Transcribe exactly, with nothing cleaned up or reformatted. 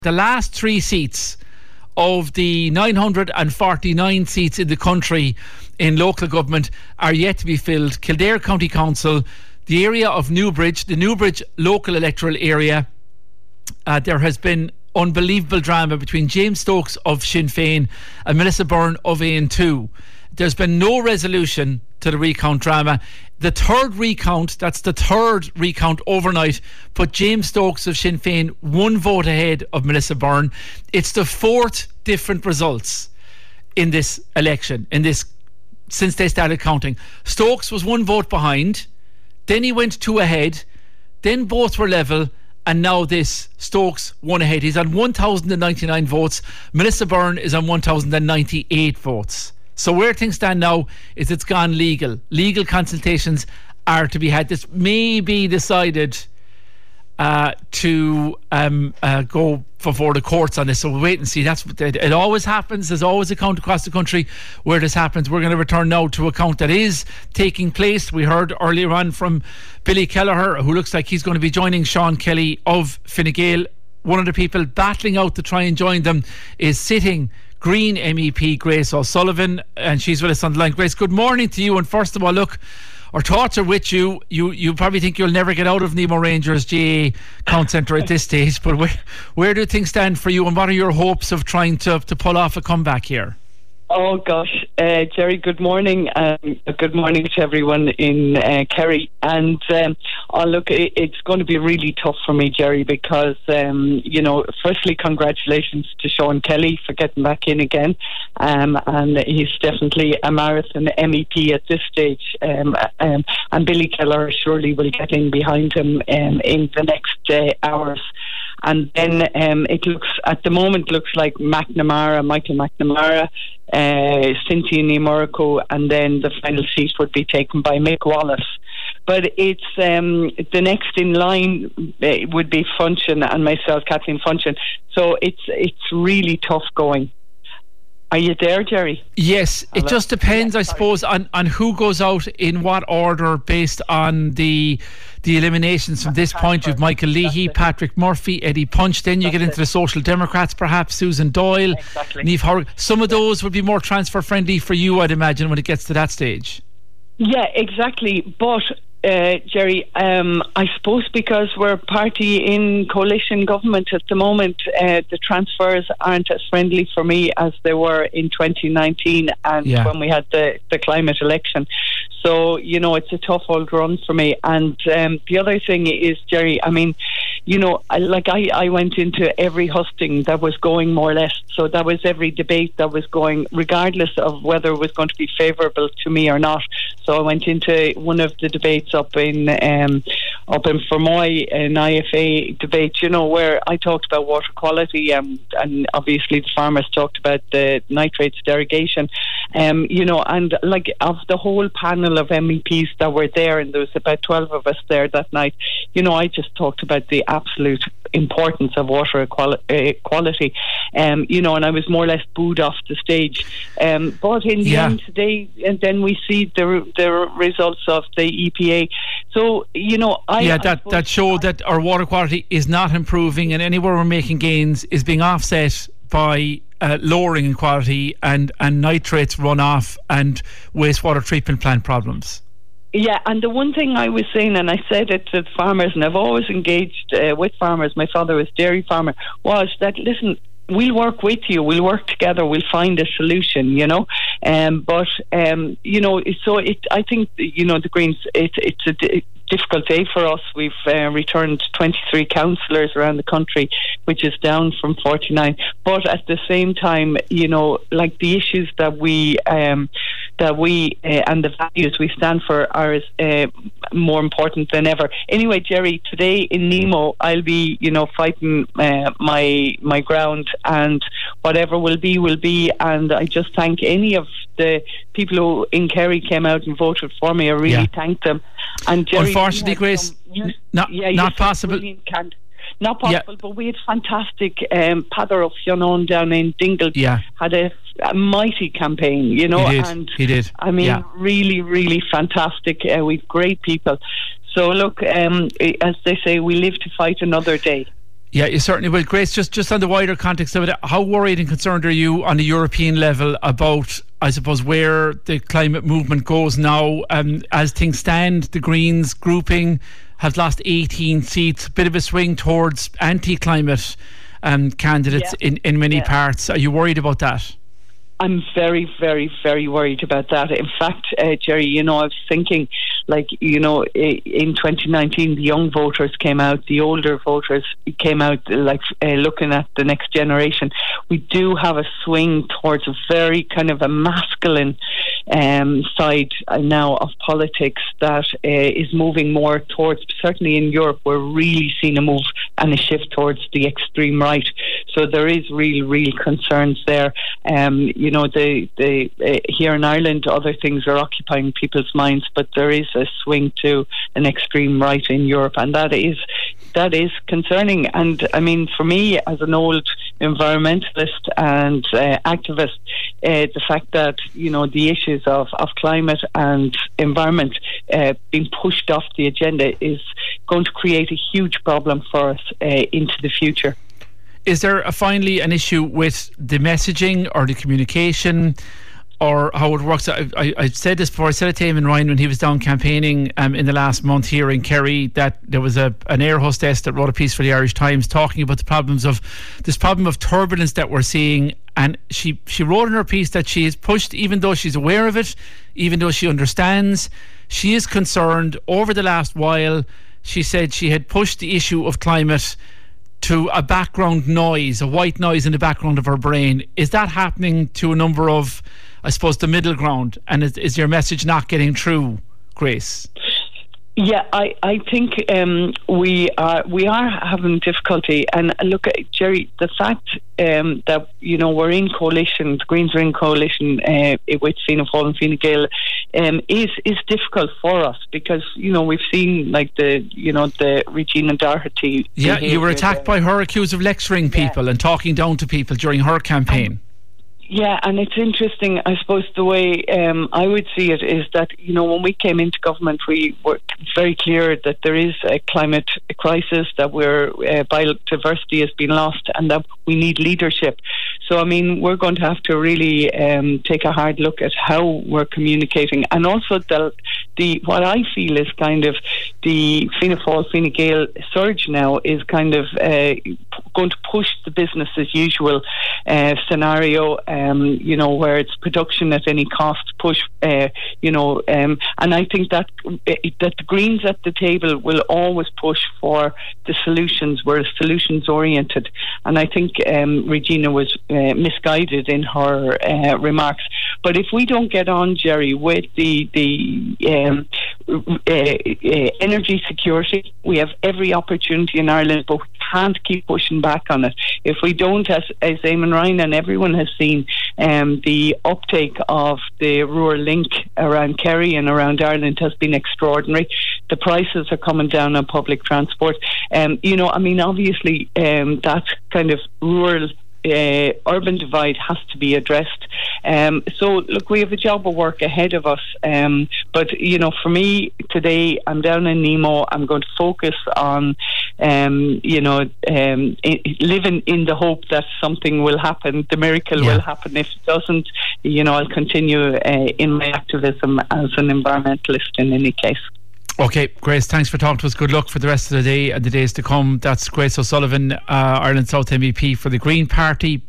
The last three seats of the nine hundred forty-nine seats in the country in local government are yet to be filled. Kildare County Council, the area of Newbridge, the Newbridge local electoral area, uh, there has been unbelievable drama between James Stokes of Sinn Féin and Melissa Byrne of A N two. There's been no resolution to the recount drama. The third recount, that's the third recount overnight, put James Stokes of Sinn Féin one vote ahead of Melissa Byrne. It's the fourth different results in this election, in this since they started counting. Stokes was one vote behind, then he went two ahead, then both were level, and now this, Stokes one ahead. He's on one thousand ninety-nine votes. Melissa Byrne is on one thousand ninety-eight votes. So where things stand now is it's gone legal. Legal consultations are to be had. This may be decided uh, to um, uh, go before the courts on this. So we'll wait and see. That's what it, it always happens. There's always a count across the country where this happens. We're going to return now to a count that is taking place. We heard earlier on from Billy Kelleher, who looks like he's going to be joining Sean Kelly of Fine Gael. One of the people battling out to try and join them is sitting Green M E P Grace O'Sullivan, and she's with us on the line. Grace, good morning to you. And first of all, look, our thoughts are with you. You you probably think you'll never get out of Nemo Rangers G A Count Centre at this stage, but where, where do things stand for you, and what are your hopes of trying to, to pull off a comeback here? Oh gosh, uh, Jerry, good morning. Um, good morning to everyone in uh, Kerry. And um, oh, look, it, it's going to be really tough for me, Jerry, because, um, you know, firstly, congratulations to Sean Kelly for getting back in again. Um, and he's definitely a marathon M E P at this stage. Um, um, and Billy Keller surely will get in behind him um, in the next uh, hours. And then um, it looks, at the moment, looks like McNamara, Michael McNamara, uh, Cynthia Nemorico, and then the final seat would be taken by Mick Wallace. But it's um, the next in line uh, would be Funchion and myself, Kathleen Funchion. So it's it's really tough going. Are you there, Jerry? Yes, it just depends, I suppose, on, on who goes out in what order based on the the eliminations from this point. You've Michael Leahy, Patrick Murphy, Eddie Punch, then you get into the Social Democrats, perhaps Susan Doyle, exactly. Niamh Horgan. Some of those would be more transfer friendly for you, I'd imagine, when it gets to that stage. Yeah, exactly. But Uh, Jerry, um, I suppose because we're a party in coalition government at the moment, uh, the transfers aren't as friendly for me as they were in twenty nineteen and yeah. when we had the, the climate election. So, you know, it's a tough old run for me. And um, the other thing is, Jerry, I mean, you know, I, like I, I went into every husting that was going more or less. So that was every debate that was going, regardless of whether it was going to be favourable to me or not. So I went into one of the debates up in um, up in Fermoy, an I F A debate, you know, where I talked about water quality, um, and obviously the farmers talked about the nitrates derogation, um, you know, and like of the whole panel of M E Ps that were there, and there was about twelve of us there that night, you know, I just talked about the absolute importance of water equality, quality, um, you know, and I was more or less booed off the stage. Um, but in the yeah. end today, and then we see the the results of the E P A. So, you know, I yeah, I that that show that our water quality is not improving, and anywhere we're making gains is being offset by uh, lowering in quality and and nitrates runoff and wastewater treatment plant problems. Yeah, and the one thing I was saying, and I said it to farmers, and I've always engaged uh, with farmers, my father was a dairy farmer, was that, listen, we'll work with you, we'll work together, we'll find a solution, you know. Um, but, um, you know, so it, I think, you know, the Greens, it, it's a d- difficult day for us. We've uh, returned twenty-three councillors around the country, which is down from forty-nine. But at the same time, you know, like the issues that we um, that we uh, and the values we stand for are uh, more important than ever. Anyway, Jerry, today in Nemo, I'll be, you know, fighting uh, my my ground, and whatever will be will be. And I just thank any of the people who in Kerry came out and voted for me. I really yeah. thank them. And Jerry, unfortunately, Grace, some, not, yeah, not possible. Can, not possible, yeah. but we had fantastic. Um, Padar of Fionn down in Dingle yeah. had a, a mighty campaign, you know. He did. And he did. I mean, yeah. really, really fantastic. Uh, we've great people. So look, um, as they say, we live to fight another day. Yeah, you certainly will. Grace, just, just on the wider context of it, how worried and concerned are you on the European level about, I suppose, where the climate movement goes now? Um, as things stand, the Greens grouping have lost eighteen seats, a bit of a swing towards anti-climate um, candidates yeah. in, in many yeah. parts. Are you worried about that? I'm very, very, very worried about that. In fact, uh, Jerry, you know, I was thinking, like, you know, in twenty nineteen, the young voters came out, the older voters came out, like, uh, looking at the next generation. We do have a swing towards a very kind of a masculine um, side now of politics that uh, is moving more towards, certainly in Europe, we're really seeing a move and a shift towards the extreme right. So there is real, real concerns there. Um, you know, the, the, uh, here in Ireland, other things are occupying people's minds, but there is a swing to an extreme right in Europe, and that is that is concerning. And I mean, for me, as an old environmentalist and uh, activist, uh, the fact that, you know, the issues of, of climate and environment uh, being pushed off the agenda is going to create a huge problem for us uh, into the future. Is there a, finally an issue with the messaging or the communication or how it works? I, I, I said this before. I said it to Eamon Ryan when he was down campaigning um, in the last month here in Kerry, that there was a an air hostess that wrote a piece for the Irish Times talking about the problems of this problem of turbulence that we're seeing. And she, she wrote in her piece that she is pushed, even though she's aware of it, even though she understands, she is concerned. Over the last while, she said she had pushed the issue of climate to a background noise, a white noise in the background of her brain. Is that happening to a number of, I suppose, the middle ground? And is, is your message not getting through, Grace? Yeah, I, I think um, we are we are having difficulty. And look, Jerry, the fact um, that, you know, we're in coalition, the Greens are in coalition uh, with Fianna Fáil and Fine Gael, um, is is difficult for us because, you know, we've seen like the you know the Regina Doherty. Yeah, you were attacked by her, accused of lecturing people yeah. and talking down to people during her campaign. Um, Yeah, and it's interesting, I suppose, the way um, I would see it is that, you know, when we came into government, we were very clear that there is a climate crisis, that we're, uh, biodiversity has been lost, and that we need leadership. So, I mean, we're going to have to really um, take a hard look at how we're communicating. And also, the, the what I feel is kind of the Fianna Fáil, Fine Gael surge now is kind of uh, going to push the business as usual uh, scenario. Um, you know, where it's production at any cost, push, uh, you know, um, and I think that that the Greens at the table will always push for the solutions. We're solutions oriented, and I think um, Regina was uh, misguided in her uh, remarks. But if we don't get on, Jerry, with the the um, uh, uh, energy security, we have every opportunity in Ireland, but we can't keep pushing back on it. If we don't, as, as Eamon Ryan and everyone has seen, um, the uptake of the rural link around Kerry and around Ireland has been extraordinary. The prices are coming down on public transport. Um, you know, I mean, obviously, um, that kind of rural Uh, urban divide has to be addressed. Um, so, look, we have a job of work ahead of us. Um, but, you know, for me today, I'm down in Nemo. I'm going to focus on, um, you know, um, I- living in the hope that something will happen. The miracle yeah. will happen. If it doesn't, you know, I'll continue uh, in my activism as an environmentalist in any case. Okay, Grace, thanks for talking to us. Good luck for the rest of the day and the days to come. That's Grace O'Sullivan, uh, Ireland South M E P for the Green Party.